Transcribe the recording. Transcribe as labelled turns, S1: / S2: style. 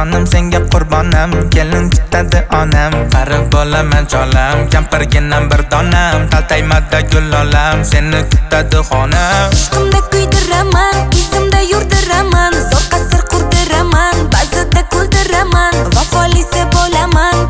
S1: jonim senga qurbonam, kelin kutadi onam. Qari bo'laman cholam, kampirginam bir donam, taltaymada gul olam, seni kutadi xonam.
S2: Ishqimda kuydiraman, izimda yurdiraman, zo'r qasr qurdiraman, ba'zida kuldiraman, vafolisi bo'laman,